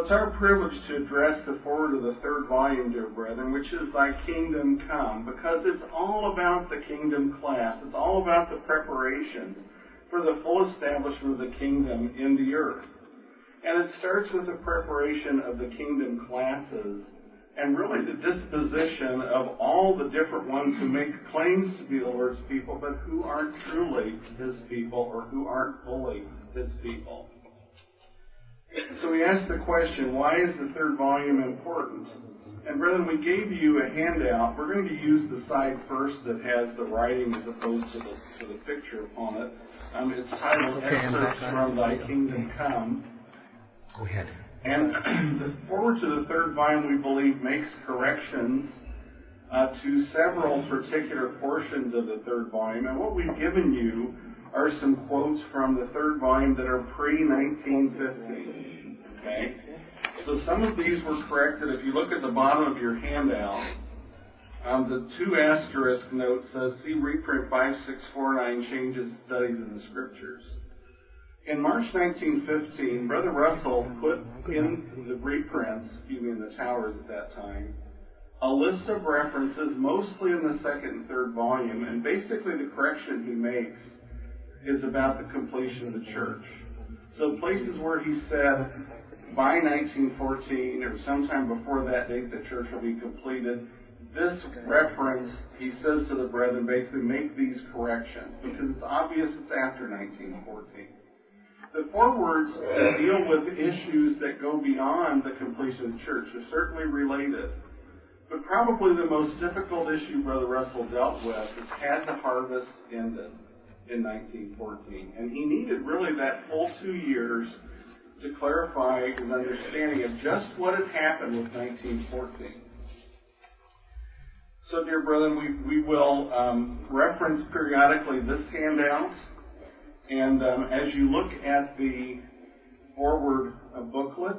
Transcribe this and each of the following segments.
it's our privilege to address the forward of the third volume, dear brethren, which is Thy Kingdom Come, because it's all about the kingdom class. It's all about the preparation for the full establishment of the kingdom in the earth. And it starts with the preparation of the kingdom classes and really the disposition of all the different ones who make claims to be the Lord's people, but who aren't truly His people or who aren't fully His people. So we ask the question, why is the third volume important? And brethren, we gave you a handout. We're going to use the side first that has the writing as opposed to the picture upon it. It's titled Excerpts from Thy Kingdom Come. Go ahead. And the forward to the third volume, we believe, makes corrections to several particular portions of the third volume. And what we've given you are some quotes from the third volume that are pre-1915. Okay? So some of these were corrected. If you look at the bottom of your handout, the 2 asterisk note says, see reprint 5649, Changes, Studies in the Scriptures. In March 1915, Brother Russell put in the reprints, in the towers at that time, a list of references, mostly in the second and third volume, and basically the correction he makes is about the completion of the church. So places where he said, by 1914, or sometime before that date, the church will be completed, this reference, he says to the brethren, basically make these corrections, because it's obvious it's after 1914. The forewords deal with issues that go beyond the completion of the church. They're certainly related. But probably the most difficult issue Brother Russell dealt with is, had the harvest ended in 1914? And he needed really that full 2 years to clarify his understanding of just what had happened with 1914. So, dear brethren, we will reference periodically this handout. And as you look at the forward booklet,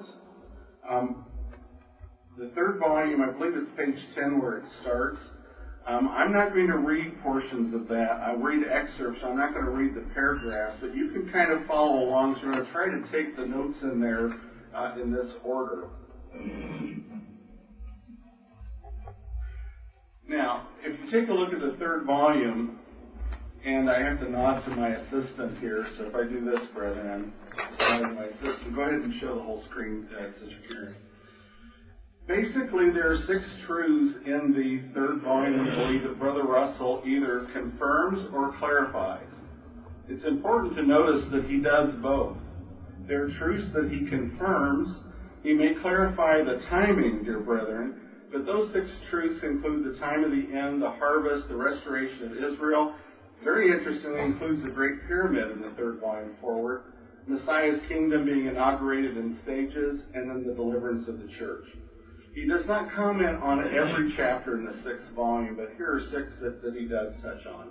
the third volume, I believe it's page 10 where it starts. I'm not going to read portions of that. I'll read excerpts. I'm not going to read the paragraphs, but you can kind of follow along. So we're going to try to take the notes in there in this order. Now, if you take a look at the third volume, and I have to nod to my assistant here, so if I do this, brethren, I'm my assistant. Go ahead and show the whole screen, Sister Karen. Basically, there are 6 truths in the third volume, I believe, that Brother Russell either confirms or clarifies. It's important to notice that he does both. There are truths that he confirms. He may clarify the timing, dear brethren, but those 6 truths include the time of the end, the harvest, the restoration of Israel. Very interestingly, includes the Great Pyramid in the third volume forward, Messiah's kingdom being inaugurated in stages, and then the deliverance of the church. He does not comment on every chapter in the 6th volume, but here are 6 that he does touch on.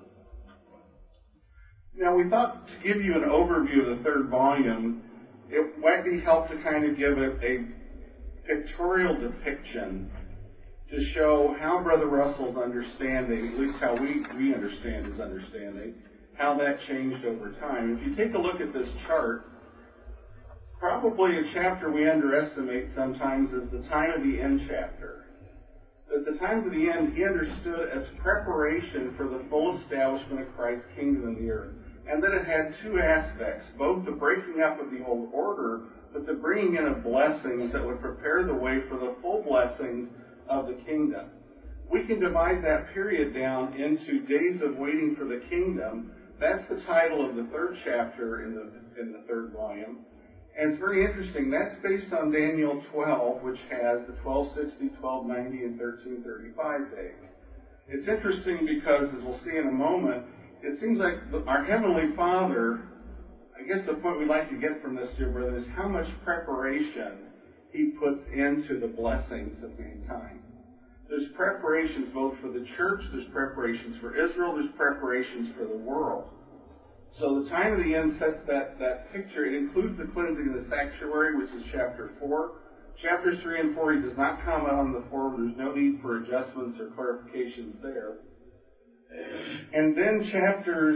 Now, we thought to give you an overview of the third volume, it might be helpful to kind of give a pictorial depiction to show how Brother Russell's understanding, at least how we understand his understanding, how that changed over time. If you take a look at this chart, probably a chapter we underestimate sometimes is the time of the end chapter. At the time of the end, he understood as preparation for the full establishment of Christ's kingdom in the earth. And that it had 2 aspects, both the breaking up of the old order, but the bringing in of blessings that would prepare the way for the full blessings of the kingdom. We can divide that period down into days of waiting for the kingdom. That's the title of the 3rd chapter in the 3rd volume. And it's very interesting. That's based on Daniel 12, which has the 1260, 1290, and 1335 days. It's interesting because, as we'll see in a moment, it seems like our Heavenly Father, I guess the point we'd like to get from this, dear brother, is how much preparation He puts into the blessings of mankind. There's preparations both for the church, there's preparations for Israel, there's preparations for the world. So the time of the end sets that picture. It includes the cleansing of the sanctuary, which is chapter 4. Chapters 3 and 4, he does not comment on the forward. There's no need for adjustments or clarifications there. And then chapters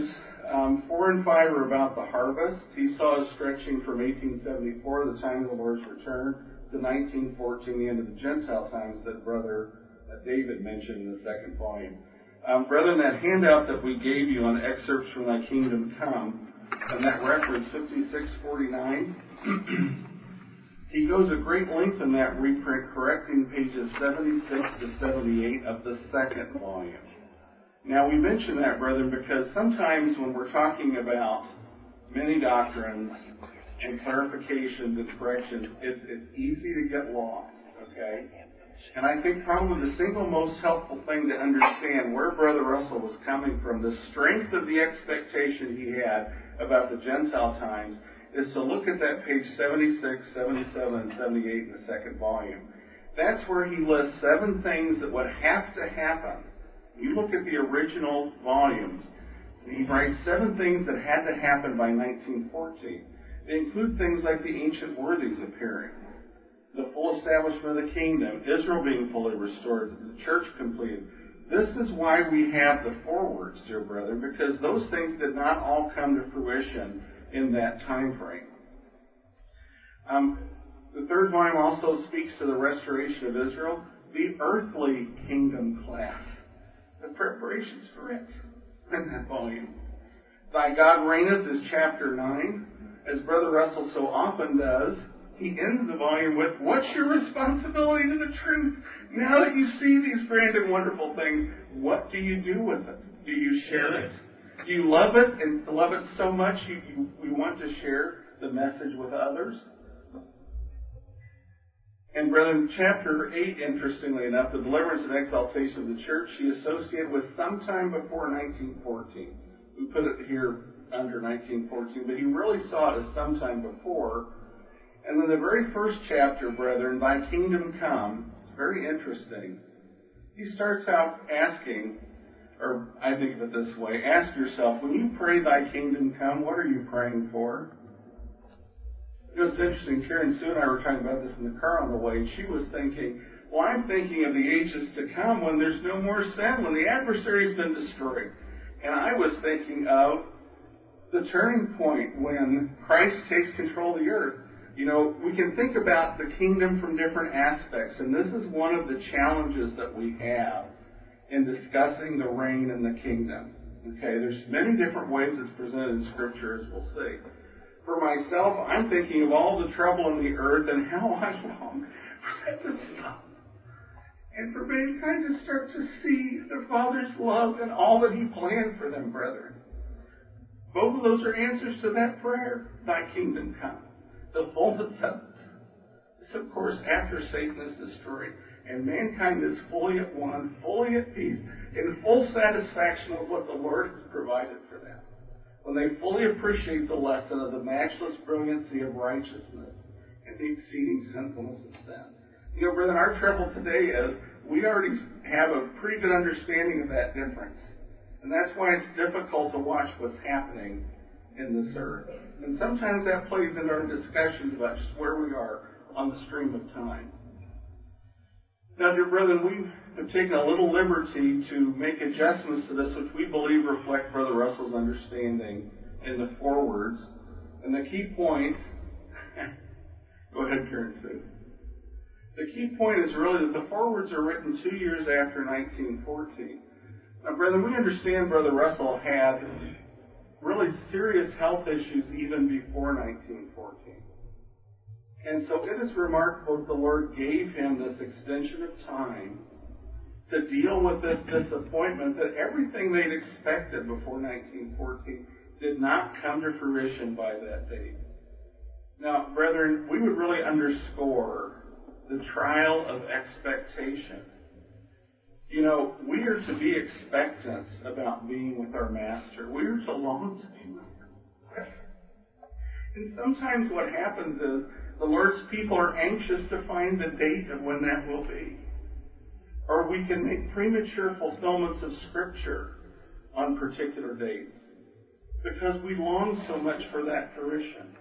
4 and 5 are about the harvest. He saw us stretching from 1874, the time of the Lord's return, to 1914, the end of the Gentile times that Brother David mentioned in the second volume. Brethren, that handout that we gave you on excerpts from Thy Kingdom Come, and that reference 5649, he goes at great length in that reprint, correcting pages 76 to 78 of the second volume. Now, we mention that, brethren, because sometimes when we're talking about many doctrines and clarifications and corrections, it's easy to get lost, okay? And I think probably the single most helpful thing to understand where Brother Russell was coming from, the strength of the expectation he had about the Gentile times, is to look at that page 76, 77, and 78 in the second volume. That's where he lists 7 things that would have to happen. You look at the original volumes, he writes 7 things that had to happen by 1914. They include things like the ancient worthies appearing, the full establishment of the kingdom, Israel being fully restored, the church completed. This is why we have the forewords, dear brethren, because those things did not all come to fruition in that time frame. The third volume also speaks to the restoration of Israel, the earthly kingdom class. The preparations for it in that volume. Thy God reigneth is chapter 9. As Brother Russell so often does, he ends the volume with, what's your responsibility to the truth? Now that you see these grand and wonderful things, what do you do with it? Do you share it? Do you love it and love it so much you want to share the message with others? And brethren, chapter 8, interestingly enough, the deliverance and exaltation of the church, he associated with sometime before 1914. We put it here under 1914, but he really saw it as sometime before. And then the very first chapter, brethren, Thy Kingdom Come, it's very interesting. He starts out asking, or I think of it this way, ask yourself, when you pray Thy Kingdom Come, what are you praying for? You know, it's interesting, Karen Sue and I were talking about this in the car on the way, and she was thinking, well, I'm thinking of the ages to come when there's no more sin, when the adversary's been destroyed. And I was thinking of the turning point when Christ takes control of the earth. You know, we can think about the kingdom from different aspects, and this is one of the challenges that we have in discussing the reign and the kingdom. Okay, there's many different ways it's presented in Scripture, as we'll see. For myself, I'm thinking of all the trouble in the earth and how I long for that to stop. And for mankind to start to see their Father's love and all that He planned for them, brethren. Both of those are answers to that prayer. Thy kingdom come. The fullness of it is, of course, after Satan is destroyed. And mankind is fully at one, fully at peace, in full satisfaction of what the Lord has provided for them. When they fully appreciate the lesson of the matchless brilliancy of righteousness and the exceeding sinfulness of sin. You know, brethren, our trouble today is we already have a pretty good understanding of that difference. And that's why it's difficult to watch what's happening in this earth. And sometimes that plays into our discussions about just where we are on the stream of time. Now, dear brethren, we have taken a little liberty to make adjustments to this, which we believe reflect Brother Russell's understanding in the forewords. And the key point, go ahead, Karen Sue. The key point is really that the forewords are written 2 years after 1914. Now, brethren, we understand Brother Russell had really serious health issues even before 1914. And so it is remarkable that the Lord gave him this extension of time to deal with this disappointment that everything they'd expected before 1914 did not come to fruition by that date. Now, brethren, we would really underscore the trial of expectation. You know, we are to be expectant about being with our Master. We are to long to be with Him. And sometimes what happens is the Lord's people are anxious to find the date of when that will be. Or we can make premature fulfillments of Scripture on particular dates because we long so much for that fruition.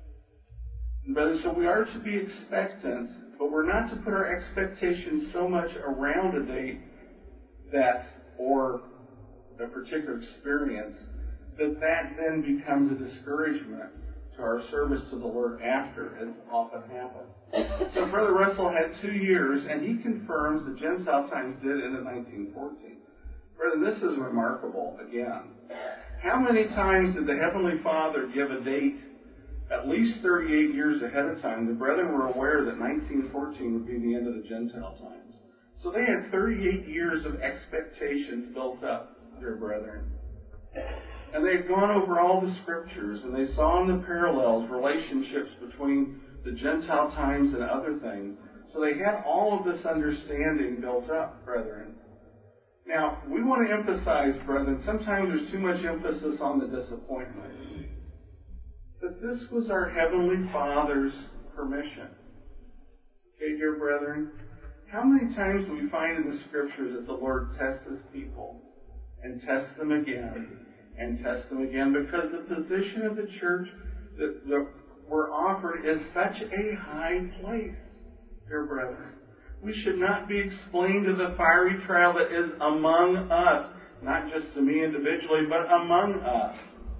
But so we are to be expectant, but we're not to put our expectations so much around a date that, or a particular experience, that then becomes a discouragement to our service to the Lord after, as often happens. So Brother Russell had 2 years, and he confirms the Gentile times did end in 1914. Brother, this is remarkable again. How many times did the Heavenly Father give a date at least 38 years ahead of time? The brethren were aware that 1914 would be the end of the Gentile times. So they had 38 years of expectations built up, dear brethren. And they'd gone over all the scriptures, and they saw in the parallels relationships between the Gentile times and other things. So they had all of this understanding built up, brethren. Now, we want to emphasize, brethren, sometimes there's too much emphasis on the disappointment. But this was our Heavenly Father's permission. Okay, dear brethren? How many times do we find in the Scriptures that the Lord tests His people and tests them again and tests them again? Because the position of the church that we're offered is such a high place, dear brethren. We should not be explained to the fiery trial that is among us, not just to me individually, but among us.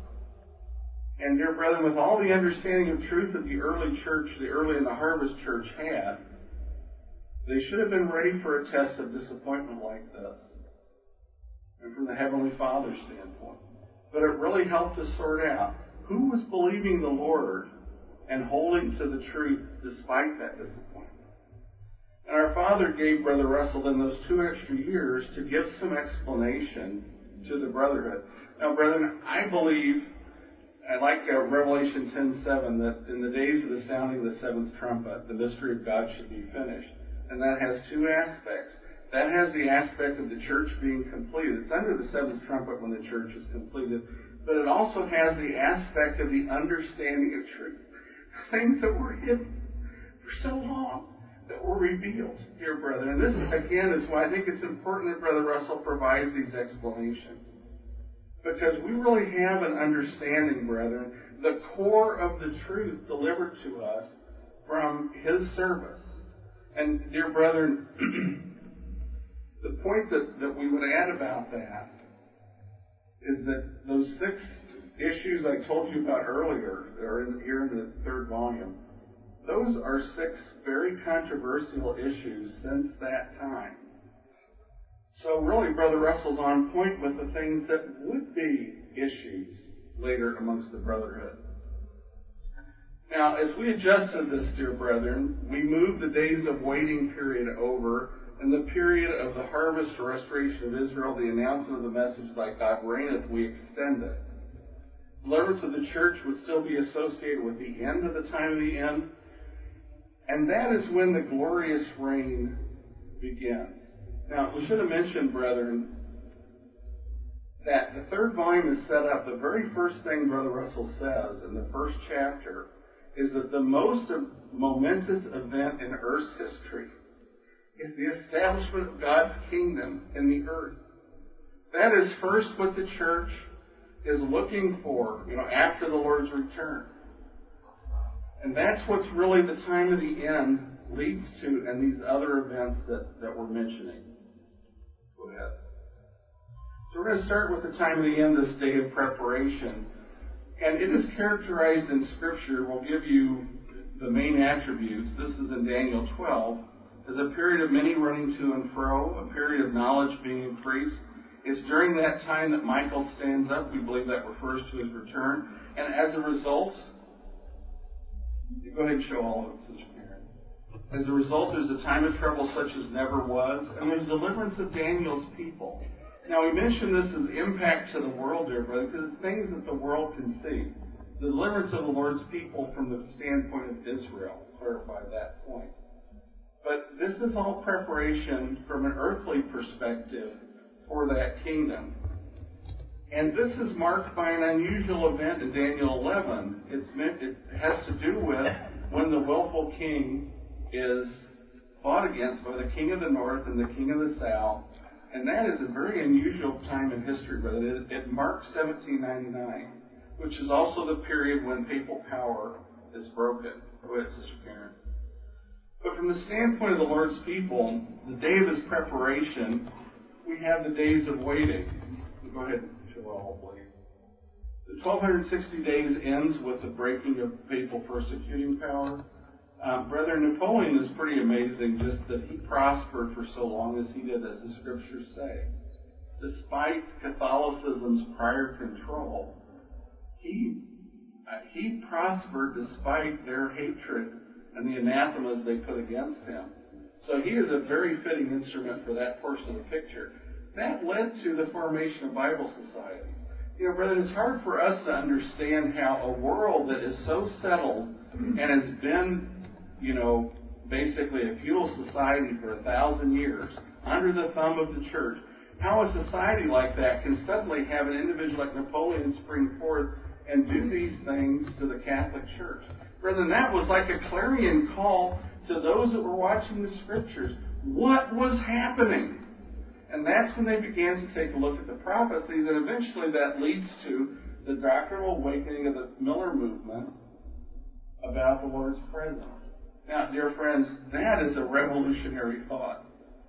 And dear brethren, with all the understanding of truth that the early church, the early and the harvest church had, they should have been ready for a test of disappointment like this. And from the Heavenly Father's standpoint. But it really helped us sort out who was believing the Lord and holding to the truth despite that disappointment. And our Father gave Brother Russell in those 2 extra years to give some explanation to the brotherhood. Now, brethren, I believe, I like Revelation 10:7, that in the days of the sounding of the 7th trumpet, the mystery of God should be finished. And that has 2 aspects. That has the aspect of the church being completed. It's under the 7th trumpet when the church is completed. But it also has the aspect of the understanding of truth. Things that were hidden for so long that were revealed, dear brethren. And this, again, is why I think it's important that Brother Russell provides these explanations. Because we really have an understanding, brethren, the core of the truth delivered to us from his service. And, dear brethren, the point that we would add about that is that those 6 issues I told you about earlier, that are here in the 3rd volume, those are 6 very controversial issues since that time. So really, Brother Russell's on point with the things that would be issues later amongst the brotherhood. Now, as we adjusted this, dear brethren, we moved the days of waiting period over, and the period of the harvest or restoration of Israel, the announcement of the message that God reigneth, we extended. Deliverance of the church would still be associated with the end of the time of the end, and that is when the glorious reign begins. Now, we should have mentioned, brethren, that the 3rd volume is set up. The very first thing Brother Russell says in the 1st chapter is that the most momentous event in Earth's history is the establishment of God's kingdom in the earth. That is first what the church is looking for, after the Lord's return. And that's what's really the time of the end leads to, and these other events that we're mentioning. Go ahead. So we're going to start with the time of the end, this day of preparation. And it is characterized in Scripture, we'll give you the main attributes. This is in Daniel 12, as a period of many running to and fro, a period of knowledge being increased. It's during that time that Michael stands up. We believe that refers to his return. And as a result, go ahead and show all of it, Sister Karen. As a result, there's a time of trouble such as never was, and there's deliverance of Daniel's people. Now, we mention this as impact to the world, dear brother, because it's things that the world can see. The deliverance of the Lord's people from the standpoint of Israel, clarify that point. But this is all preparation from an earthly perspective for that kingdom. And this is marked by an unusual event in Daniel 11. It has to do with when the willful king is fought against by the king of the north and the king of the south. And that is a very unusual time in history, brother. It marks 1799, which is also the period when papal power is broken. Go ahead, Sister Karen. But from the standpoint of the Lord's people, the day of his preparation, we have the days of waiting. Go ahead and show all, please. The 1260 days ends with the breaking of papal persecuting power. Brother, Napoleon is pretty amazing just that he prospered for so long as he did, as the scriptures say. Despite Catholicism's prior control, he prospered despite their hatred and the anathemas they put against him. So he is a very fitting instrument for that portion of the picture. That led to the formation of Bible Society. You know, brother, it's hard for us to understand how a world that is so settled and has been, you know, basically a feudal society for 1,000 years, under the thumb of the church, how a society like that can suddenly have an individual like Napoleon spring forth and do these things to the Catholic Church. Brethren, that was like a clarion call to those that were watching the Scriptures. What was happening? And that's when they began to take a look at the prophecies, and eventually that leads to the doctrinal awakening of the Miller movement about the Lord's presence. Now, dear friends, that is a revolutionary thought.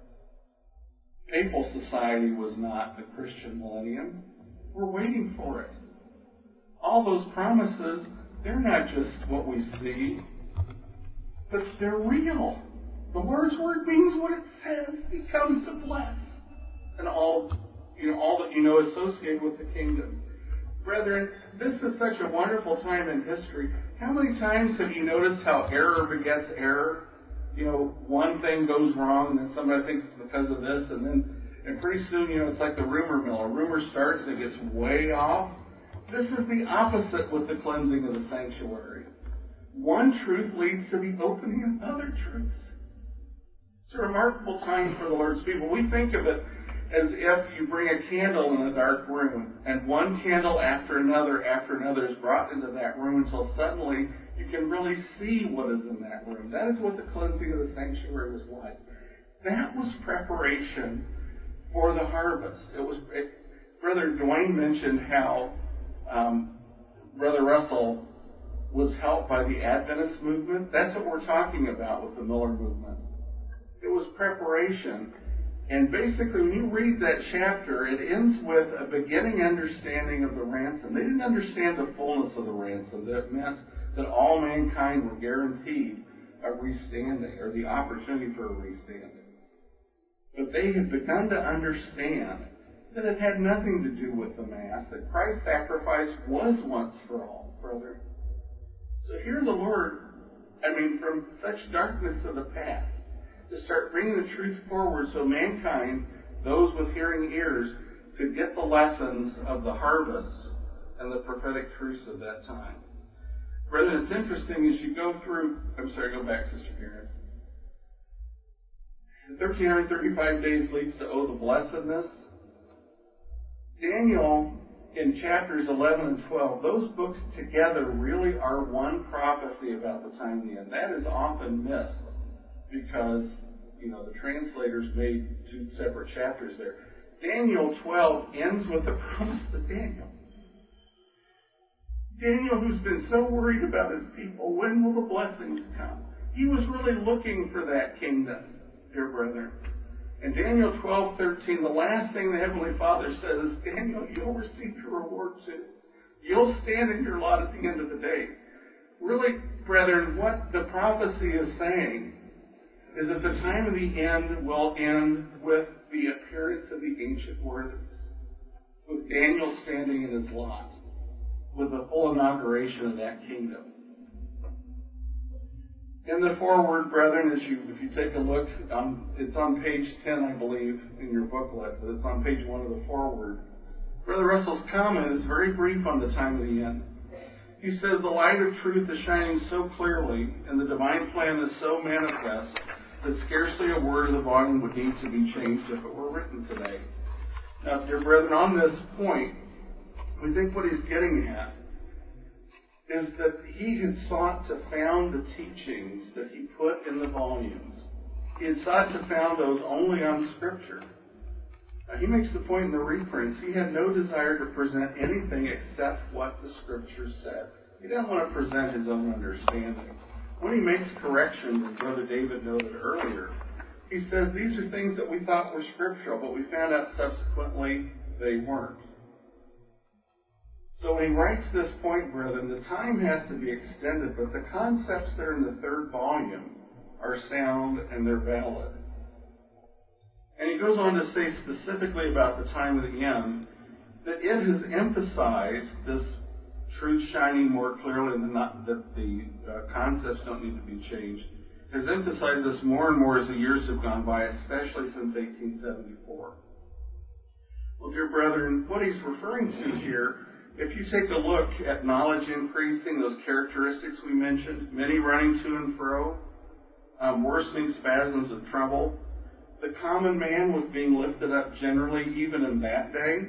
Papal society was not the Christian millennium. We're waiting for it. All those promises, they're not just what we see, but they're real. The Lord's word means what it says. He comes to bless. And all that you know associated with the kingdom. Brethren, this is such a wonderful time in history. How many times have you noticed how error begets error? You know, one thing goes wrong, and then somebody thinks it's because of this, and pretty soon, you know, it's like the rumor mill. A rumor starts and it gets way off. This is the opposite with the cleansing of the sanctuary. One truth leads to the opening of other truths. It's a remarkable time for the Lord's people. We think of it as if you bring a candle in a dark room, and one candle after another is brought into that room until suddenly you can really see what is in that room. That is what the cleansing of the sanctuary was like. That was preparation for the harvest. Brother Dwayne mentioned how Brother Russell was helped by the Adventist movement. That's what we're talking about with the Miller movement. It was preparation. And basically, when you read that chapter, it ends with a beginning understanding of the ransom. They didn't understand the fullness of the ransom. That meant that all mankind were guaranteed a restanding, or the opportunity for a restanding. But they had begun to understand that it had nothing to do with the Mass, that Christ's sacrifice was once for all, brother. So here the Lord, from such darkness of the past, to start bringing the truth forward so mankind, those with hearing ears, could get the lessons of the harvest and the prophetic truths of that time. Brethren, it's interesting as you go through, go back, Sister Karen. The 1,335 days leads to the blessedness. Daniel, in chapters 11 and 12, those books together really are one prophecy about the time of the end. That is often missed because, the translators made two separate chapters there. Daniel 12 ends with the promise to Daniel. Daniel, who's been so worried about his people, when will the blessings come? He was really looking for that kingdom, dear brethren. In Daniel 12:13, the last thing the Heavenly Father says is, Daniel, you'll receive your reward too. You'll stand in your lot at the end of the day. Really, brethren, what the prophecy is saying is that the time of the end will end with the appearance of the ancient worthies, with Daniel standing in his lot, with the full inauguration of that kingdom. In the foreword, brethren, if you take a look, it's on page 10, I believe, in your booklet, but it's on page 1 of the foreword. Brother Russell's comment is very brief on the time of the end. He says, the light of truth is shining so clearly, and the divine plan is so manifest, that scarcely a word of the volume would need to be changed if it were written today. Now, dear brethren, on this point, we think what he's getting at is that he had sought to found the teachings that he put in the volumes. He had sought to found those only on Scripture. Now, he makes the point in the reprints, he had no desire to present anything except what the Scriptures said. He didn't want to present his own understanding. When he makes corrections, as Brother David noted earlier, he says these are things that we thought were scriptural, but we found out subsequently they weren't. So when he writes this point, brethren, the time has to be extended, but the concepts that are in the third volume are sound and they're valid. And he goes on to say specifically about the time of the end that it has emphasized this truth shining more clearly, and that the concepts don't need to be changed. Has emphasized this more and more as the years have gone by, especially since 1874. Well, dear brethren, what he's referring to here, if you take a look at knowledge increasing, those characteristics we mentioned, many running to and fro, worsening spasms of trouble, the common man was being lifted up generally even in that day.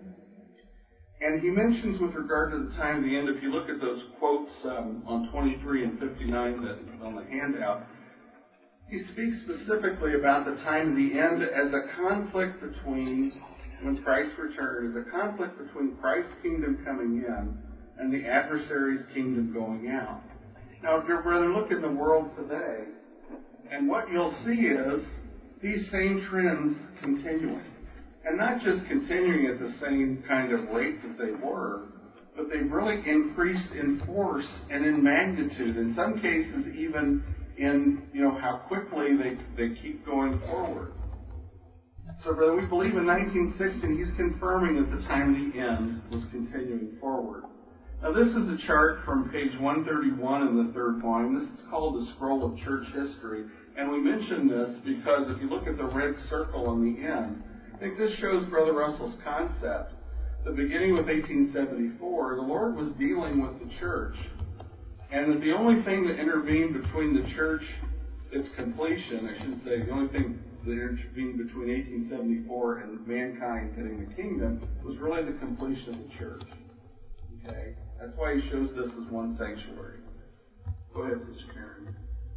And he mentions with regard to the time of the end, if you look at those quotes on 23 and 59 that is on the handout, he speaks specifically about the time of the end as a conflict between, when Christ returns, as a conflict between Christ's kingdom coming in and the adversary's kingdom going out. Now, dear brethren, look in the world today, and what you'll see is these same trends continuing. And not just continuing at the same kind of rate that they were, but they've really increased in force and in magnitude. In some cases, even in, how quickly they keep going forward. So, brother, we believe in 1916, he's confirming that the time of the end was continuing forward. Now, this is a chart from page 131 in the third volume. This is called the Scroll of Church History. And we mention this because if you look at the red circle on the end, I think this shows Brother Russell's concept. The beginning with 1874, the Lord was dealing with the church, and that the only thing that intervened between the church, its completion, I should say, the only thing that intervened between 1874 and mankind getting the kingdom was really the completion of the church. Okay? That's why he shows this as one sanctuary. Go ahead, Sister Karen.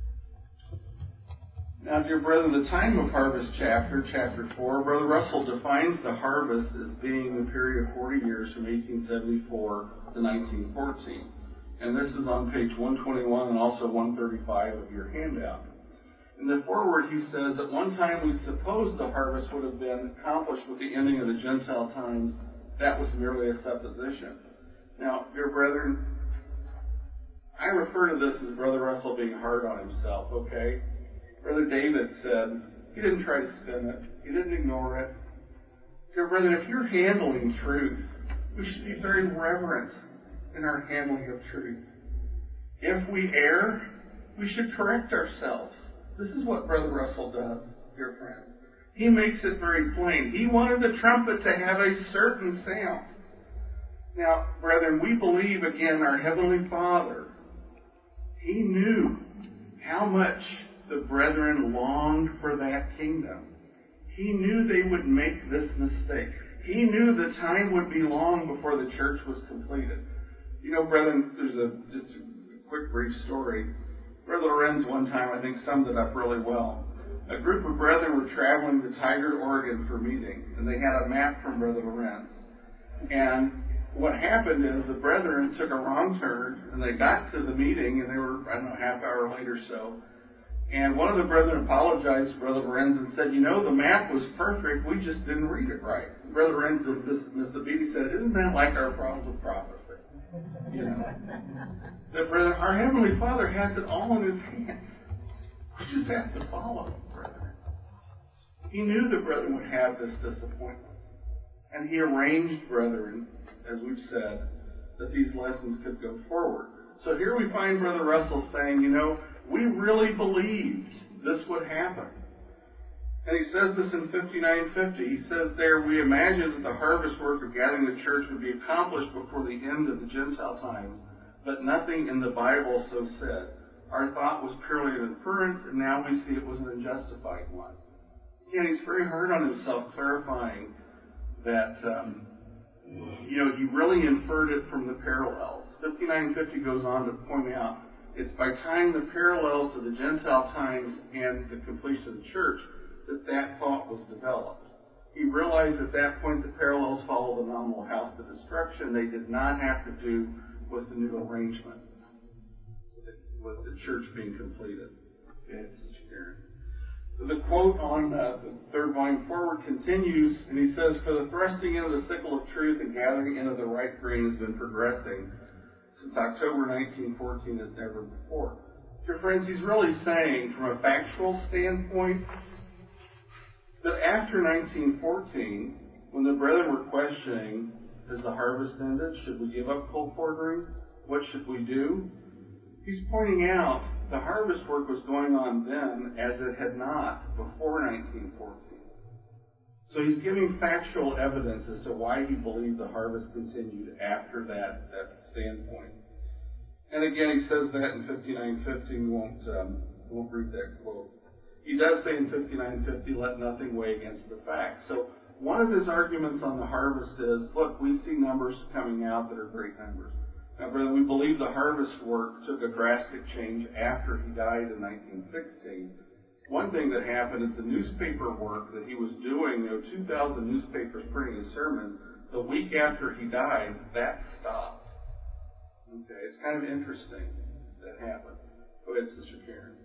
Now, dear brethren, the time of harvest chapter 4, Brother Russell defines the harvest as being the period of 40 years from 1874 to 1914. And this is on page 121 and also 135 of your handout. In the foreword, he says, at one time we supposed the harvest would have been accomplished with the ending of the Gentile times. That was merely a supposition. Now, dear brethren, I refer to this as Brother Russell being hard on himself, okay? Brother David said, he didn't try to spin it. He didn't ignore it. Dear brethren, if you're handling truth, we should be very reverent in our handling of truth. If we err, we should correct ourselves. This is what Brother Russell does, dear friends. He makes it very plain. He wanted the trumpet to have a certain sound. Now, brethren, we believe, again, our Heavenly Father, He knew how much the brethren longed for that kingdom. He knew they would make this mistake. He knew the time would be long before the church was completed. Brethren, there's just a quick brief story. Brother Lorenz one time, I think, summed it up really well. A group of brethren were traveling to Tigard, Oregon for a meeting, and they had a map from Brother Lorenz. And what happened is the brethren took a wrong turn, and they got to the meeting, and they were, half hour late or so. And one of the brethren apologized to Brother Lorenz and said, the map was perfect, we just didn't read it right. Brother Lorenz, Mr. Beatty said, isn't that like our problems with prophecy? That, brethren, our Heavenly Father has it all in His hands. We just have to follow Him, brethren. He knew the brethren would have this disappointment. And He arranged, brethren, as we've said, that these lessons could go forward. So here we find Brother Russell saying, we really believed this would happen. And he says this in 5950. He says there, we imagined that the harvest work of gathering the church would be accomplished before the end of the Gentile times, but nothing in the Bible so said. Our thought was purely an inference, and now we see it was an unjustified one. Again, he's very hard on himself, clarifying that, he really inferred it from the parallels. 5950 goes on to point out, it's by tying the parallels to the Gentile times and the completion of the church that thought was developed. He realized at that point the parallels follow the nominal house to destruction. They did not have to do with the new arrangement, with the church being completed. The quote on the third volume forward continues, and he says, "For the thrusting into the sickle of truth and gathering into the ripe grain has been progressing since October 1914 as never before." Dear friends, he's really saying, from a factual standpoint, that after 1914, when the brethren were questioning, has the harvest ended? Should we give up cold quartering? What should we do? He's pointing out the harvest work was going on then as it had not before 1914. So he's giving factual evidence as to why he believed the harvest continued after that standpoint. And again, he says that in 59:50. We won't read that quote. He does say in 59:50, "Let nothing weigh against the facts." So one of his arguments on the harvest is, look, we see numbers coming out that are great numbers. Now, brother, we believe the harvest work took a drastic change after he died in 1916. One thing that happened is the newspaper work that he was doing, 2,000 newspapers printing his sermons, the week after he died, that stopped. Okay, it's kind of interesting that happened. Go ahead, Sister Karen.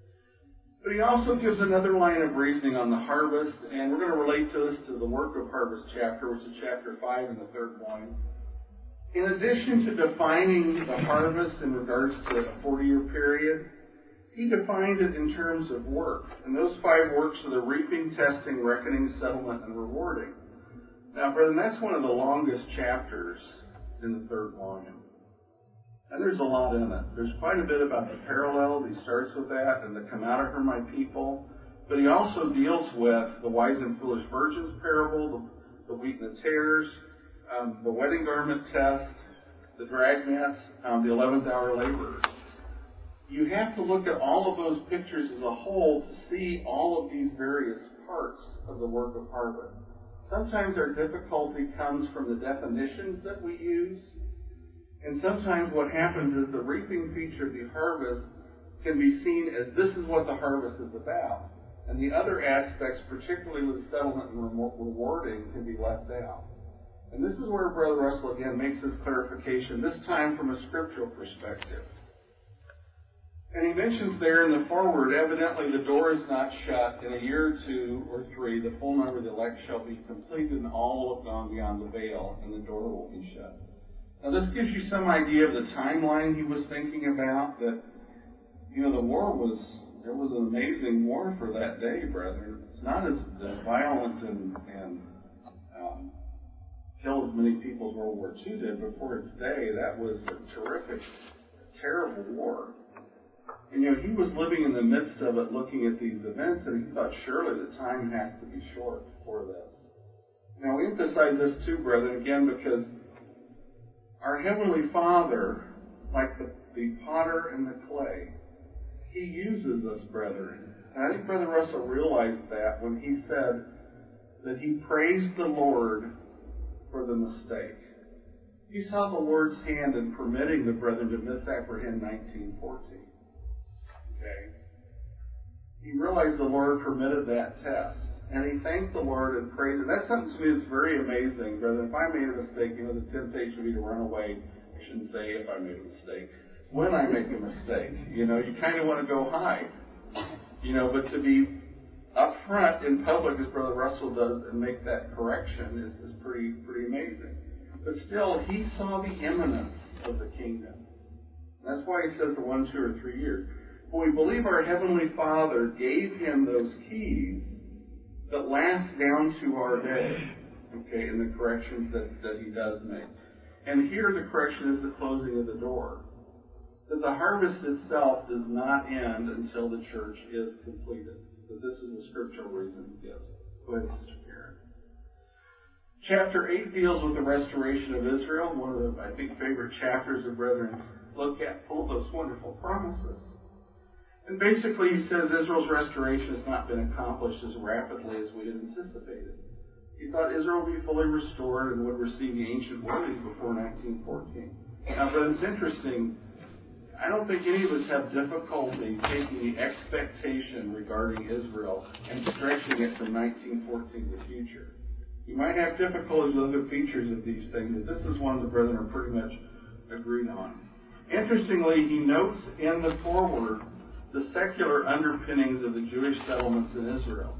But he also gives another line of reasoning on the harvest, and we're going to relate this to the work of harvest chapter, which is chapter 5 in the third volume. In addition to defining the harvest in regards to a 40-year period, he defined it in terms of work. And those 5 works are the reaping, testing, reckoning, settlement, and rewarding. Now, brethren, that's one of the longest chapters in the third volume. And there's a lot in it. There's quite a bit about the parallels. He starts with that, and the "come out of her, my people." But he also deals with the wise and foolish virgins parable, the wheat and the tares, the wedding garment test, the dragnets, the 11th hour laborers. You have to look at all of those pictures as a whole to see all of these various parts of the work of harvest. Sometimes our difficulty comes from the definitions that we use, and sometimes what happens is the reaping feature of the harvest can be seen as this is what the harvest is about, and the other aspects, particularly with settlement and rewarding, can be left out. And this is where Brother Russell again makes this clarification, this time from a scriptural perspective. And he mentions there in the foreword, evidently the door is not shut. In a year or 2 or 3, the full number of the elect shall be completed, and all will have gone beyond the veil, and the door will be shut. Now this gives you some idea of the timeline he was thinking about, that, the war was an amazing war for that day, brethren. It's not as violent and kill as many people as World War II did, but for its day, that was a terrific, terrible war. And he was living in the midst of it, looking at these events, and he thought, surely the time has to be short for this. Now, we emphasize this too, brethren, again, because our Heavenly Father, like the potter and the clay, He uses us, brethren. And I think Brother Russell realized that when he said that he praised the Lord for the mistake. He saw the Lord's hand in permitting the brethren to misapprehend 1914. Okay? He realized the Lord permitted that test. And he thanked the Lord and praised it. That's something to me that's very amazing, brethren. If I made a mistake, the temptation would be to run away. I shouldn't say if I made a mistake. When I make a mistake, you kind of want to go hide. But to be up front in public, as Brother Russell does, and make that correction is pretty amazing. But still, he saw the imminence of the kingdom. That's why he says the 1, 2, or 3 years. But we believe our Heavenly Father gave him those keys that last down to our day, okay, in the corrections that he does make. And here the correction is the closing of the door. That the harvest itself does not end until the church is completed. So this is the scriptural reason he gives. Go ahead, Sister Karen. Chapter 8 deals with the restoration of Israel, one of the, I think, favorite chapters of brethren look at, full of those wonderful promises. And basically he says Israel's restoration has not been accomplished as rapidly as we had anticipated. He thought Israel would be fully restored and would receive the ancient worthies before 1914. Now, but it's interesting, I don't think any of us have difficulty taking the expectation regarding Israel and stretching it from 1914 to the future. You might have difficulties with other features of these things, but this is one the brethren are pretty much agreed on. Interestingly, he notes in the foreword the secular underpinnings of the Jewish settlements in Israel.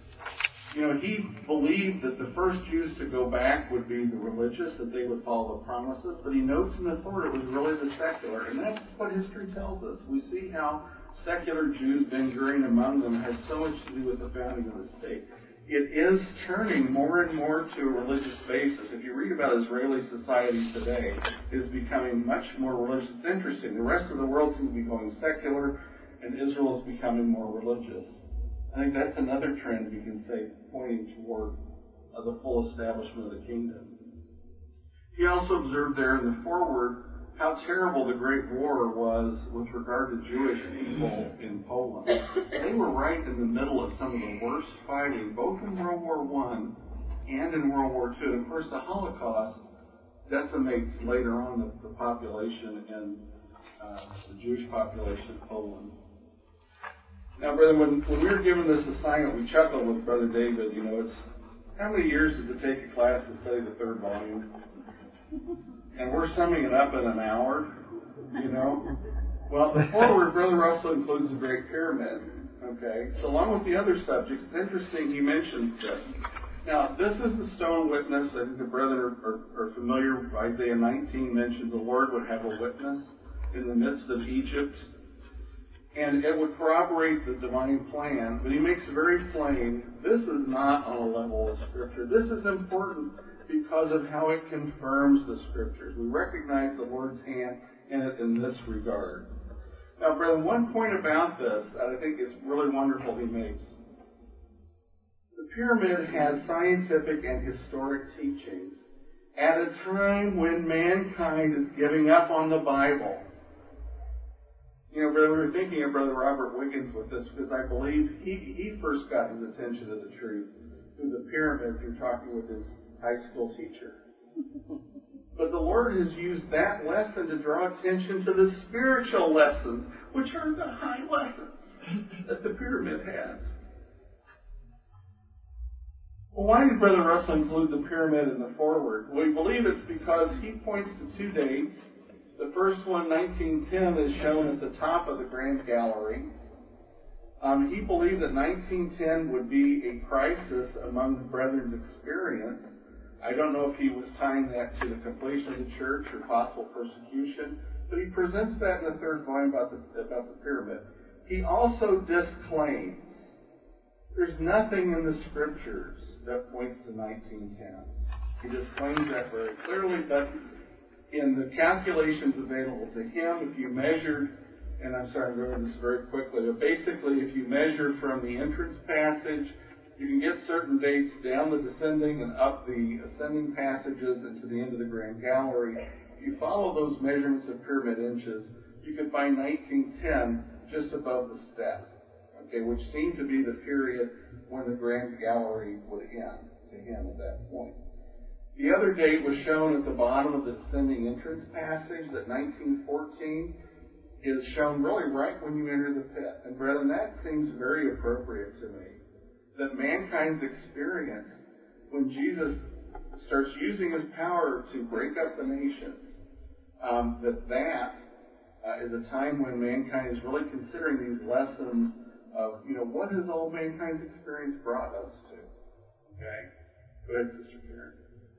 He believed that the first Jews to go back would be the religious, that they would follow the promises, but he notes in the Torah it was really the secular, and that's what history tells us. We see how secular Jews, Ben Gurion among them, had so much to do with the founding of the state. It is turning more and more to a religious basis. If you read about Israeli society today, it is becoming much more religious. It's interesting. The rest of the world seems to be going secular, and Israel is becoming more religious. I think that's another trend we can say pointing toward the full establishment of the kingdom. He also observed there in the foreword how terrible the Great War was with regard to Jewish people in Poland. They were right in the middle of some of the worst fighting, both in World War I and in World War II. And of course, the Holocaust decimates later on the population and the Jewish population of Poland. Now, brother, when we were given this assignment, we chuckled with Brother David. It's how many years does it take a class to study the third volume? And we're summing it up in an hour, Well, the forward, Brother Russell includes the Great Pyramid, okay? So along with the other subjects, it's interesting he mentions this. Now, this is the stone witness. I think the brethren are familiar. Isaiah 19 mentions the Lord would have a witness in the midst of Egypt. And it would corroborate the divine plan, but he makes it very plain, this is not on a level of Scripture. This is important because of how it confirms the Scriptures. We recognize the Lord's hand in it in this regard. Now, brethren, one point about this that I think is really wonderful he makes. The pyramid has scientific and historic teachings at a time when mankind is giving up on the Bible. Brother, we were thinking of Brother Robert Wiggins with this because I believe he first got his attention to the truth through the pyramid through talking with his high school teacher. But the Lord has used that lesson to draw attention to the spiritual lessons, which are the high lessons that the pyramid has. Well, why did Brother Russell include the pyramid in the foreword? Well, we believe it's because he points to two dates. The first one, 1910, is shown at the top of the Grand Gallery. He believed that 1910 would be a crisis among the brethren's experience. I don't know if he was tying that to the completion of the church or possible persecution, but he presents that in the third volume about the pyramid. He also disclaims there's nothing in the Scriptures that points to 1910. He disclaims that very clearly, but in the calculations available to him, if you measured, and I'm sorry, I'm going this very quickly, but basically if you measure from the entrance passage, you can get certain dates down the descending and up the ascending passages and to the end of the Grand Gallery. If you follow those measurements of pyramid inches, you can find 1910 just above the step, okay, which seemed to be the period when the Grand Gallery would end to him at that point. The other date was shown at the bottom of the descending entrance passage, that 1914 is shown really right when you enter the pit. And brethren, that seems very appropriate to me. That mankind's experience, when Jesus starts using his power to break up the nations, that is a time when mankind is really considering these lessons of, what has all mankind's experience brought us to? Okay? Go ahead, Sister Karen.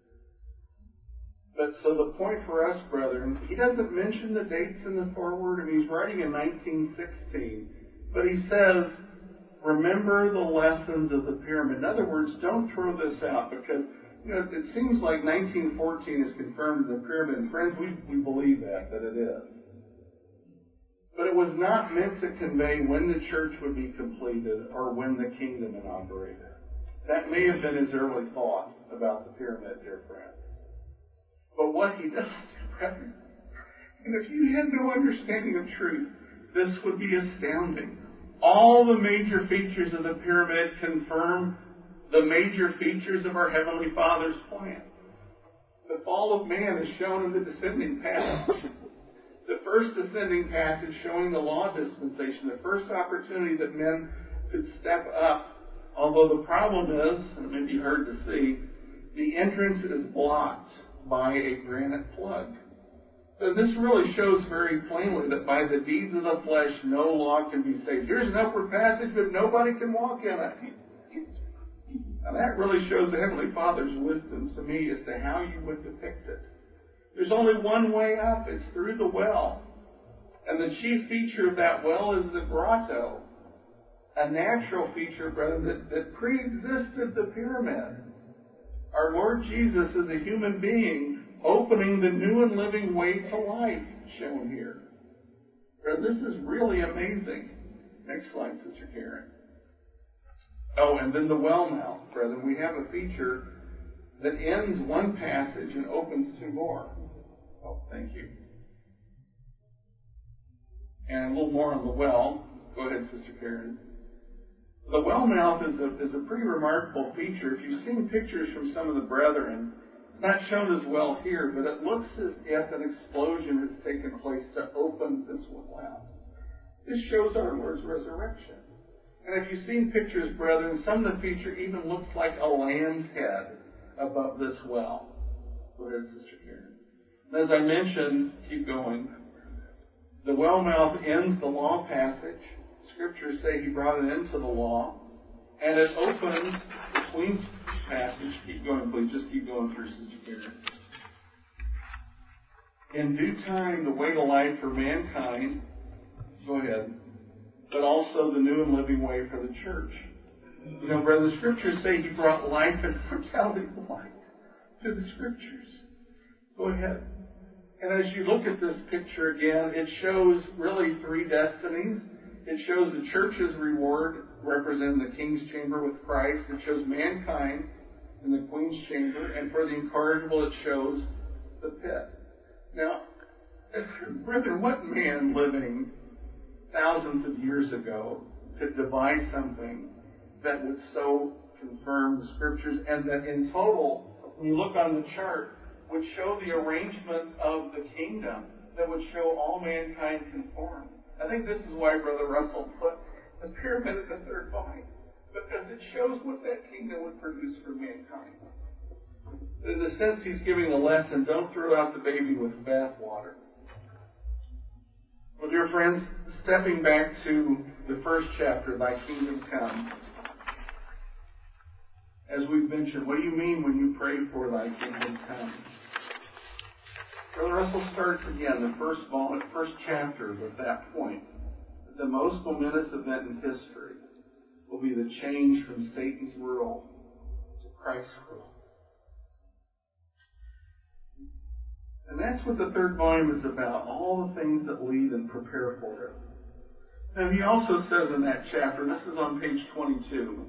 But so the point for us, brethren, he doesn't mention the dates in the foreword. I mean, he's writing in 1916. But he says, remember the lessons of the pyramid. In other words, don't throw this out because, it seems like 1914 is confirmed in the pyramid. And friends, we believe that it is. But it was not meant to convey when the church would be completed or when the kingdom inaugurated. That may have been his early thought about the pyramid, dear friends. But what he does, brethren, and if you had no understanding of truth, this would be astounding. All the major features of the pyramid confirm the major features of our Heavenly Father's plan. The fall of man is shown in the descending passage. The first descending passage showing the law dispensation, the first opportunity that men could step up, although the problem is, and it may be hard to see, the entrance is blocked by a granite plug. And this really shows very plainly that by the deeds of the flesh, no law can be saved. Here's an upward passage, but nobody can walk in it. And that really shows the Heavenly Father's wisdom to me as to how you would depict it. There's only one way up. It's through the well. And the chief feature of that well is the grotto, a natural feature, brethren, that pre-existed the pyramid. Our Lord Jesus is a human being opening the new and living way to life, shown here. Brethren, this is really amazing. Next slide, Sister Karen. Oh, and then the well mouth, brethren. We have a feature that ends one passage and opens two more. Oh, thank you. And a little more on the well. Go ahead, Sister Karen. The well mouth is a pretty remarkable feature. If you've seen pictures from some of the brethren, it's not shown as well here, but it looks as if an explosion has taken place to open this one out. This shows our Lord's resurrection. And if you've seen pictures, brethren, some of the feature even looks like a lamb's head above this well. Go ahead, Sister Karen. And as I mentioned, keep going. The well mouth ends the law passage. Scriptures say he brought it into the law. And it opens the Queen's passage. Keep going, please. Just keep going through, Sister Karen. In due time, the way to life for mankind. Go ahead. But also the new and living way for the church. You know, brother, the Scriptures say he brought life and mortality light to the Scriptures. Go ahead. And as you look at this picture again, it shows really three destinies. It shows the church's reward, representing the king's chamber with Christ. It shows mankind in the queen's chamber. And for the incorrigible, it shows the pit. Now, brethren, what man living thousands of years ago could devise something that would so confirm the Scriptures and that in total, when you look on the chart, would show the arrangement of the kingdom that would show all mankind conformed? I think this is why Brother Russell put the pyramid at the third volume, because it shows what that kingdom would produce for mankind. In the sense he's giving a lesson, don't throw out the baby with the bathwater. Well, dear friends, stepping back to the first chapter, Thy Kingdom Come. As we've mentioned, what do you mean when you pray for Thy Kingdom Come? Brother Russell starts again, the first chapter with that point. The most momentous event in history will be the change from Satan's rule to Christ's rule. And that's what the third volume is about, all the things that lead and prepare for it. Now he also says in that chapter, this is on page 22,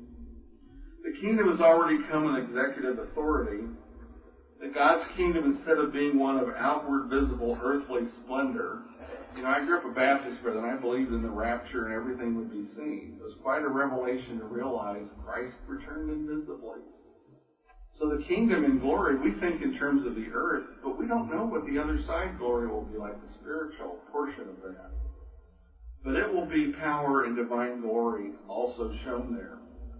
the kingdom has already come in executive authority. That God's kingdom, instead of being one of outward, visible, earthly splendor, you know, I grew up a Baptist brother, and I believed in the rapture and everything would be seen. It was quite a revelation to realize Christ returned invisibly. So the kingdom in glory, we think in terms of the earth, but we don't know what the other side glory will be like, the spiritual portion of that. But it will be power and divine glory also shown there.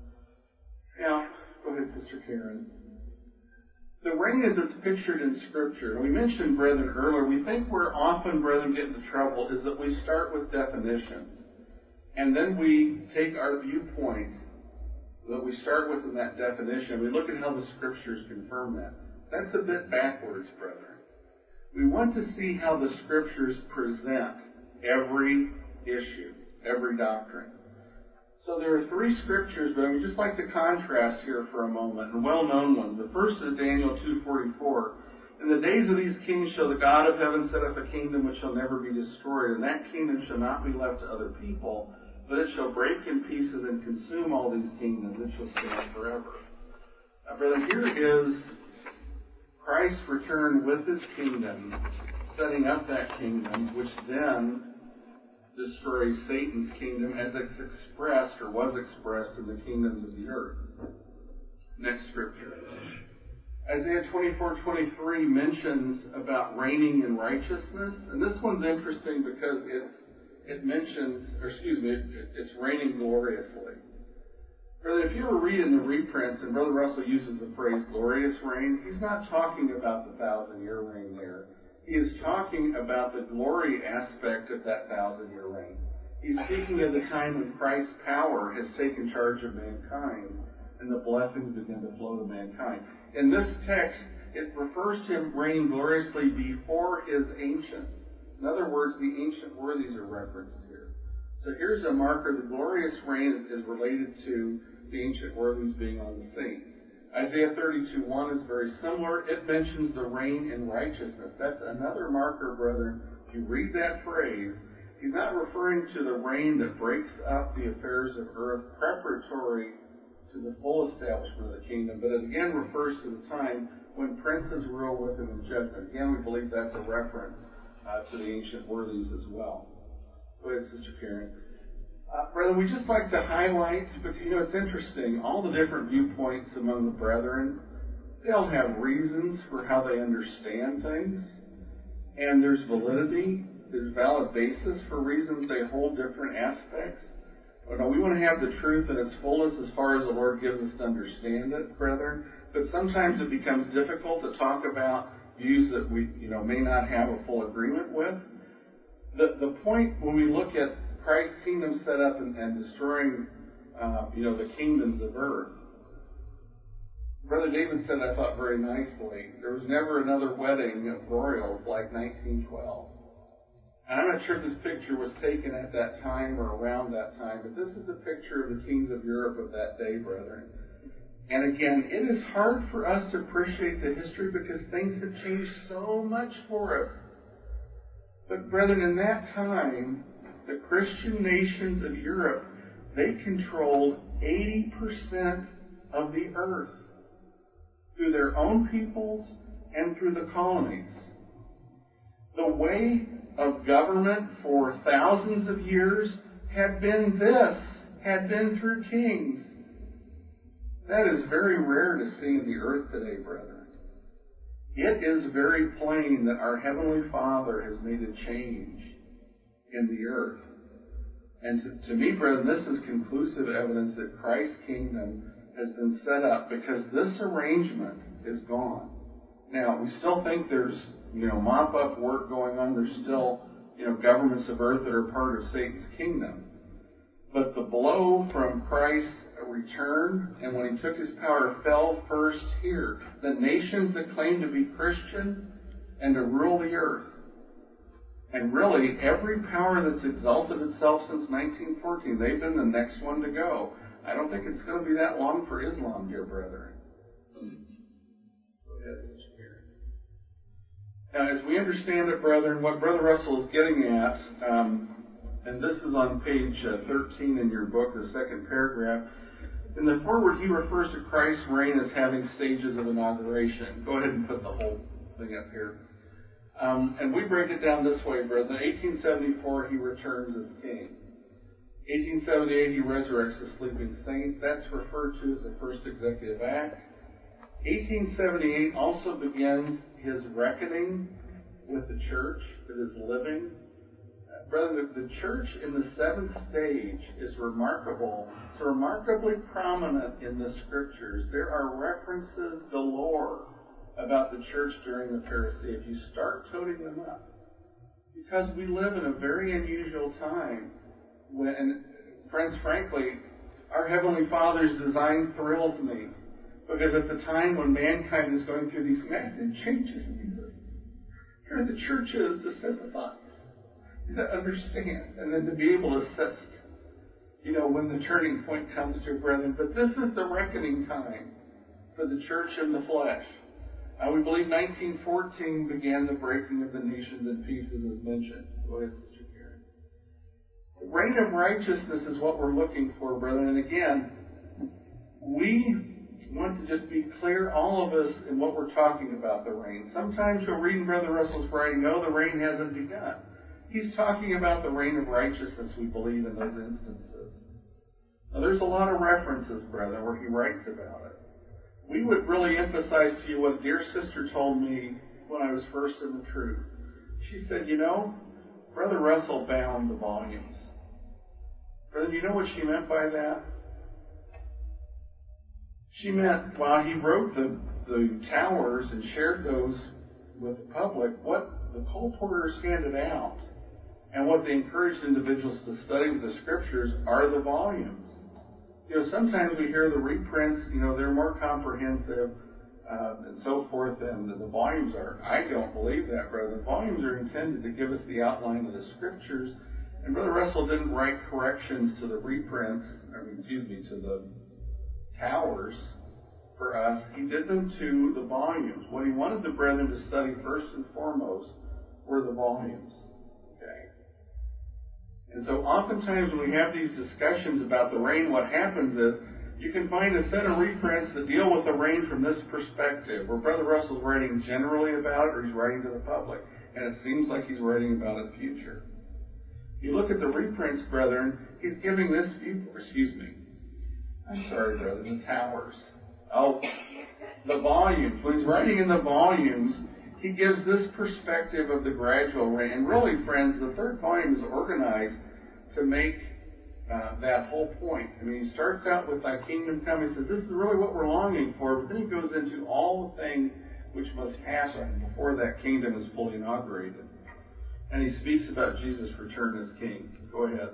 Now, go ahead, Sister Karen. The reign as it's pictured in Scripture, and we mentioned, brethren, earlier, we think where often, brethren, get into trouble is that we start with definitions, and then we take our viewpoint that we start with in that definition, and we look at how the Scriptures confirm that. That's a bit backwards, brethren. We want to see how the Scriptures present every issue, every doctrine. So there are three scriptures, but I would just like to contrast here for a moment, and well-known ones. The first is Daniel 2:44. In the days of these kings shall the God of heaven set up a kingdom which shall never be destroyed, and that kingdom shall not be left to other people, but it shall break in pieces and consume all these kingdoms. It shall stand forever. Now, brother, here is Christ's return with his kingdom, setting up that kingdom, which then destroys Satan's kingdom as it's expressed or was expressed in the kingdoms of the earth. Next scripture. Isaiah 24:23 mentions about reigning in righteousness, and this one's interesting because it mentions, it's reigning gloriously. Brother, if you ever read in the reprints, and Brother Russell uses the phrase glorious reign, he's not talking about the 1,000-year reign there. he is talking about the glory aspect of that 1,000-year reign. He's speaking of the time when Christ's power has taken charge of mankind and the blessings begin to flow to mankind. In this text, it refers to him reigning gloriously before his ancients. In other words, the ancient worthies are referenced here. So here's a marker. The glorious reign is related to the ancient worthies being on the scene. Isaiah 32:1 is very similar. It mentions the reign in righteousness. That's another marker, brethren. If you read that phrase, he's not referring to the reign that breaks up the affairs of earth preparatory to the full establishment of the kingdom, but it again refers to the time when princes rule with him in judgment. Again, we believe that's a reference to the ancient worthies as well. Go ahead, Sister Karen. Brethren, we just like to highlight, because, it's interesting, all the different viewpoints among the brethren, they all have reasons for how they understand things, and there's validity, there's valid basis for reasons they hold different aspects. We want to have the truth in its fullest as far as the Lord gives us to understand it, brethren, but sometimes it becomes difficult to talk about views that we, may not have a full agreement with. The point when we look at Christ's kingdom set up and destroying, the kingdoms of earth. Brother David said, I thought very nicely, there was never another wedding of royals like 1912. And I'm not sure if this picture was taken at that time or around that time, but this is a picture of the kings of Europe of that day, brethren. And again, it is hard for us to appreciate the history because things have changed so much for us. But brethren, in that time, the Christian nations of Europe, they controlled 80% of the earth through their own peoples and through the colonies. The way of government for thousands of years had been through kings. That is very rare to see in the earth today, brethren. It is very plain that our Heavenly Father has made a change in the earth. And to me, brethren, this is conclusive evidence that Christ's kingdom has been set up because this arrangement is gone. Now, we still think there's, mop-up work going on. There's still, governments of earth that are part of Satan's kingdom. But the blow from Christ's return and when he took his power fell first here. The nations that claim to be Christian and to rule the earth. And really, every power that's exalted itself since 1914, they've been the next one to go. I don't think it's going to be that long for Islam, dear brethren. Go ahead, Mr. Gary. Now, as we understand it, brethren, what Brother Russell is getting at, and this is on page 13 in your book, the second paragraph, in the foreword, he refers to Christ's reign as having stages of inauguration. Go ahead and put the whole thing up here. And we break it down this way, brethren. 1874, he returns as king. 1878, he resurrects the sleeping saints. That's referred to as the first executive act. 1878 also begins his reckoning with the church that is living. Brethren, the church in the seventh stage is remarkable. It's remarkably prominent in the scriptures. There are references galore about the church during the parousia if you start toting them up. Because we live in a very unusual time when, friends, frankly, our Heavenly Father's design thrills me. Because at the time when mankind is going through these massive changes in the earth, here the church is to sympathize, to understand, and then to be able to assist, when the turning point comes to brethren. But this is the reckoning time for the church in the flesh. We believe 1914 began the breaking of the nations in pieces, as mentioned. Go ahead, Sister Karen. The reign of righteousness is what we're looking for, brethren. And again, we want to just be clear, all of us, in what we're talking about the reign. Sometimes you'll read in Brother Russell's writing, no, the reign hasn't begun. He's talking about the reign of righteousness, we believe, in those instances. Now, there's a lot of references, brethren, where he writes about it. We would really emphasize to you what a dear sister told me when I was first in the truth. She said, Brother Russell bound the volumes. Brother, you know what she meant by that? She meant while he wrote the towers and shared those with the public, what the colporteurs handed out and what they encouraged individuals to study with the Scriptures are the volumes. Sometimes we hear the reprints, they're more comprehensive and so forth than the volumes are. I don't believe that, brother. The volumes are intended to give us the outline of the Scriptures. And Brother Russell didn't write corrections to the reprints, to the towers for us. He did them to the volumes. What he wanted the brethren to study first and foremost were the volumes. Okay? And so oftentimes when we have these discussions about the rain, what happens is you can find a set of reprints that deal with the rain from this perspective, where Brother Russell's writing generally about it or he's writing to the public. And it seems like he's writing about the future. You look at the reprints, brethren, he's giving this view, the towers. The volumes. When he's writing in the volumes, he gives this perspective of the gradual rain. And really, friends, the third volume is organized to make that whole point. He starts out with thy kingdom come. He says, this is really what we're longing for, but then he goes into all the things which must happen before that kingdom is fully inaugurated. And he speaks about Jesus' return as king. Go ahead.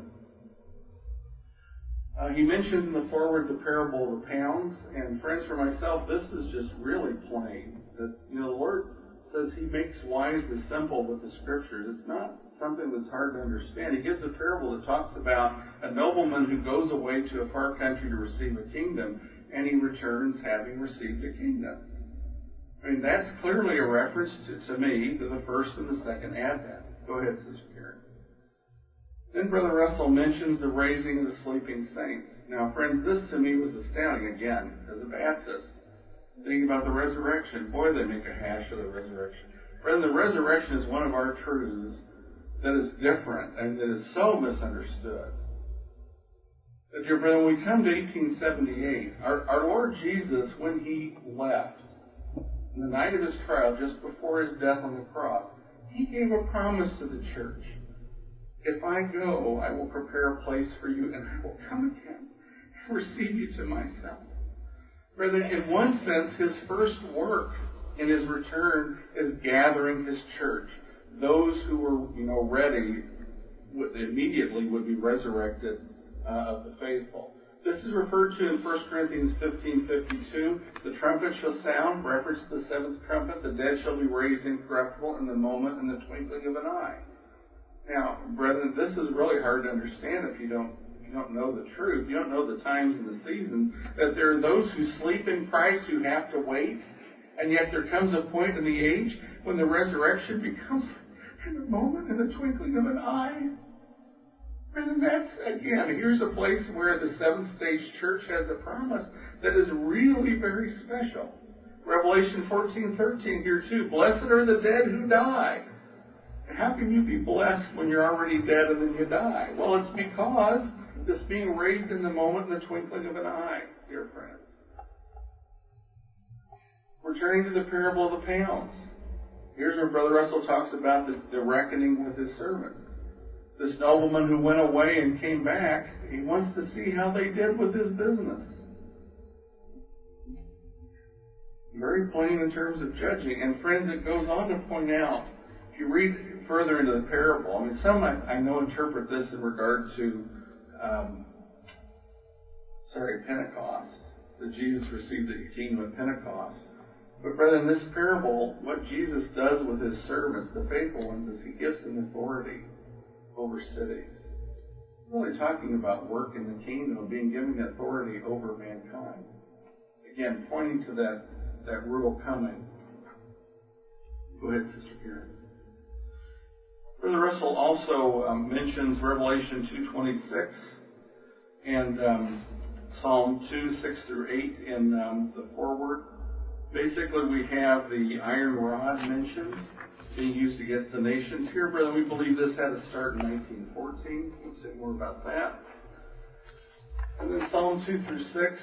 He mentions in the foreword the parable of the pounds. And friends, for myself, this is just really plain. That the Lord says he makes wise the simple with the Scriptures. It's not something that's hard to understand. He gives a parable that talks about a nobleman who goes away to a far country to receive a kingdom, and he returns having received a kingdom. That's clearly a reference to me, to the first and the second advent. Go ahead, Sister Karen. Then Brother Russell mentions the raising of the sleeping saints. Now, friends, this to me was astounding, again, as a Baptist. Thinking about the resurrection. Boy, they make a hash of the resurrection. Friend, the resurrection is one of our truths that is different and that is so misunderstood. But, dear brother, when we come to 1878, our Lord Jesus, when he left, on the night of his trial, just before his death on the cross, he gave a promise to the church. If I go, I will prepare a place for you, and I will come again and receive you to myself. Brother, in one sense, his first work in his return is gathering his church. Those who were, ready immediately would be resurrected of the faithful. This is referred to in 1 Corinthians 15:52. The trumpet shall sound, reference to the seventh trumpet. The dead shall be raised incorruptible in the moment, in the twinkling of an eye. Now, brethren, this is really hard to understand if you don't know the truth. You don't know the times and the seasons. That there are those who sleep in Christ who have to wait, and yet there comes a point in the age when the resurrection becomes in the moment, in the twinkling of an eye. And that's, again, here's a place where the seventh stage church has a promise that is really very special. Revelation 14:13 here too. Blessed are the dead who die. How can you be blessed when you're already dead and then you die? Well, it's because it's being raised in the moment, in the twinkling of an eye, dear friends. Returning to the parable of the pounds. Here's where Brother Russell talks about the reckoning with his servants. This nobleman who went away and came back, he wants to see how they did with his business. Very plain in terms of judging. And friends, it goes on to point out, if you read further into the parable, some I know interpret this in regard to Pentecost, that Jesus received the kingdom at Pentecost. But brother, in this parable, what Jesus does with his servants, the faithful ones, is he gives them authority over cities. Really talking about work in the kingdom of being given authority over mankind. Again, pointing to that rule coming. Go ahead, Sister Karen. Brother Russell also mentions Revelation 2:26 and Psalm 2:6-8 in the foreword. Basically, we have the iron rod mentioned being used against the nations. Here, brother, we believe this had to start in 1914. We'll say more about that. And then Psalm 2-6,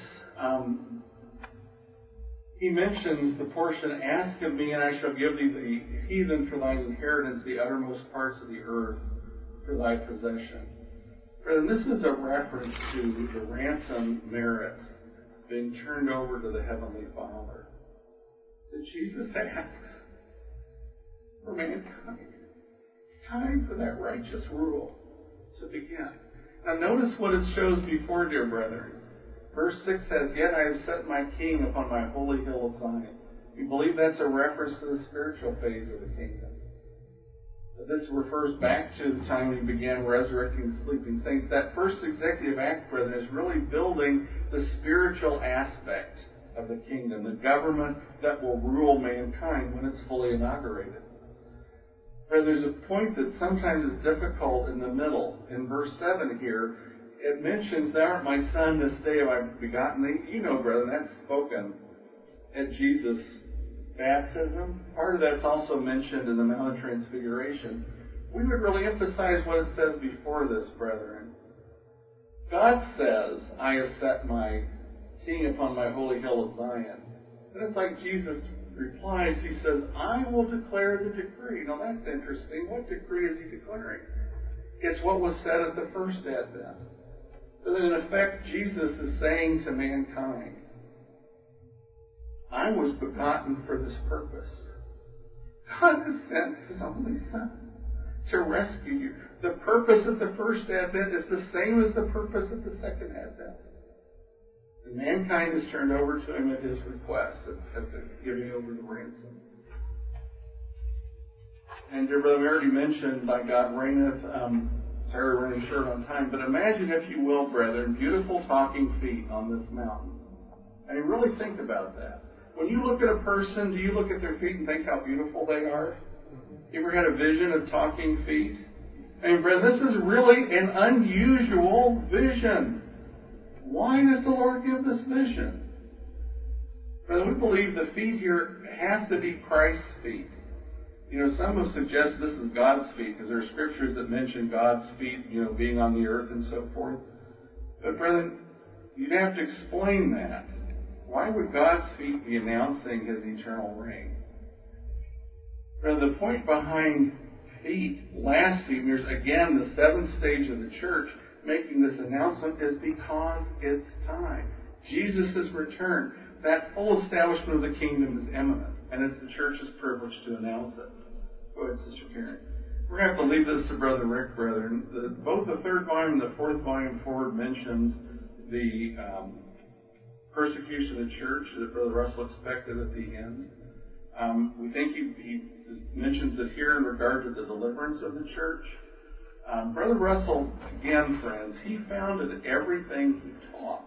he mentions the portion, ask of me, and I shall give thee the heathen for thine inheritance, the uttermost parts of the earth for thy possession. Brother, this is a reference to the ransom merit being turned over to the Heavenly Father. That Jesus asks, for mankind. It's time for that righteous rule to begin. Now notice what it shows before, dear brethren. Verse 6 says, "Yet I have set my king upon my holy hill of Zion." We believe that's a reference to the spiritual phase of the kingdom. This refers back to the time we began resurrecting the sleeping saints. That first executive act, brethren, is really building the spiritual aspect of the kingdom, the government that will rule mankind when it's fully inaugurated. But there's a point that sometimes is difficult in the middle. In verse 7 here, it mentions, "Thou art my son, this day have I begotten thee." You know, brethren, that's spoken at Jesus' baptism. Part of that's also mentioned in the Mount of Transfiguration. We would really emphasize what it says before this, brethren. God says, "I have set my king upon my holy hill of Zion." And it's like Jesus replies, he says, "I will declare the decree." Now that's interesting. What decree is he declaring? It's what was said at the first Advent. But in effect, Jesus is saying to mankind, I was begotten for this purpose. God has sent His only Son to rescue you. The purpose of the first Advent is the same as the purpose of the second Advent. And mankind is turned over to Him at His request, at the giving over the ransom. And dear brother, we already mentioned, "By God reigneth," sorry, we're running short on time, but imagine, if you will, brethren, beautiful talking feet on this mountain. I mean, really think about that. When you look at a person, do you look at their feet and think how beautiful they are? You ever had a vision of talking feet? I mean, brethren, this is really an unusual vision. Why does the Lord give this vision? Brethren, we believe the feet here have to be Christ's feet. You know, some have suggested this is God's feet, because there are scriptures that mention God's feet, being on the earth and so forth. But brethren, you'd have to explain that. Why would God's feet be announcing His eternal reign? Brethren, the point behind feet, blaspheme, there's again the seventh stage of the church making this announcement, is because it's time. Jesus' return, that full establishment of the kingdom is imminent, and it's the church's privilege to announce it. Go ahead, Sister Karen. We're going to have to leave this to Brother Rick, brethren. Both the third volume and the fourth volume forward mentions the persecution of the church that Brother Russell expected at the end. We think he mentions it here in regard to the deliverance of the church. Brother Russell, again, friends, he founded everything he taught,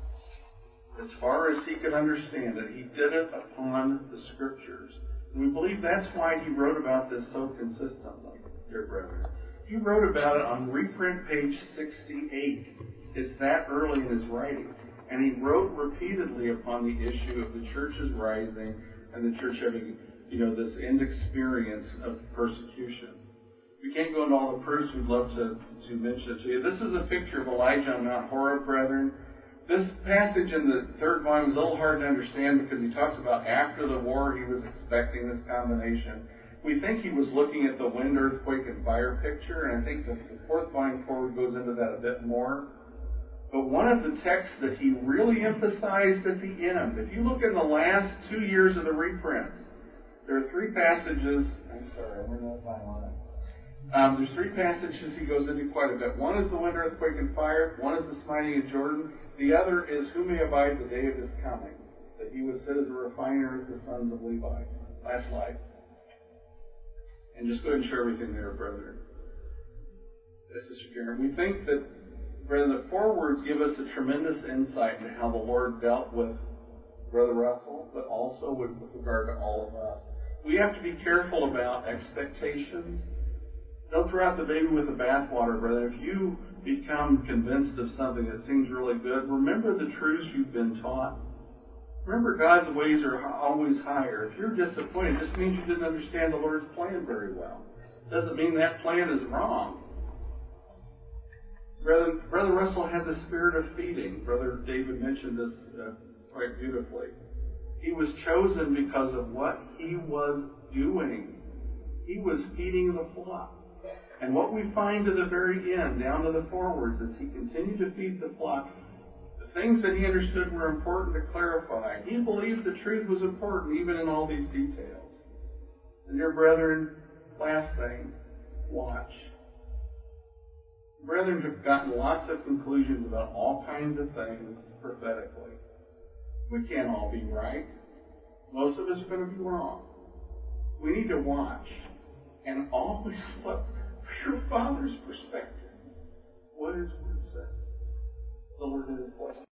as far as he could understand it. He did it upon the Scriptures. And we believe that's why he wrote about this so consistently, dear brethren. He wrote about it on reprint page 68. It's that early in his writing. And he wrote repeatedly upon the issue of the church's rising and the church having, this end experience of persecution. We can't go into all the proofs. We'd love to mention it to you. This is a picture of Elijah on Mount Horeb, brethren. This passage in the third volume is a little hard to understand because he talks about after the war he was expecting this combination. We think he was looking at the wind, earthquake, and fire picture, and I think the fourth volume forward goes into that a bit more. But one of the texts that he really emphasized at the end, if you look in the last 2 years of the reprints, there are three passages. I'm sorry, I'm running out of time on it. There's three passages he goes into quite a bit. One is the wind, earthquake, and fire. One is the smiting of Jordan. The other is who may abide the day of his coming, that he would sit as a refiner of the sons of Levi. Last slide. And just go ahead and share everything there, brethren. This is Karen. We think that, brethren, the forewords give us a tremendous insight into how the Lord dealt with Brother Russell, but also with regard to all of us. We have to be careful about expectations. Don't throw out the baby with the bathwater, brother. If you become convinced of something that seems really good, remember the truths you've been taught. Remember, God's ways are always higher. If you're disappointed, it just means you didn't understand the Lord's plan very well. It doesn't mean that plan is wrong. Brother Russell had the spirit of feeding. Brother David mentioned this quite beautifully. He was chosen because of what he was doing. He was feeding the flock. And what we find to the very end, down to the forewords, is he continued to feed the flock. The things that he understood were important to clarify. He believed the truth was important even in all these details. And dear brethren, last thing, watch. Brethren have gotten lots of conclusions about all kinds of things prophetically. We can't all be right. Most of us are going to be wrong. We need to watch and always look for your Father's perspective. What His Word says. The Lord is blessed.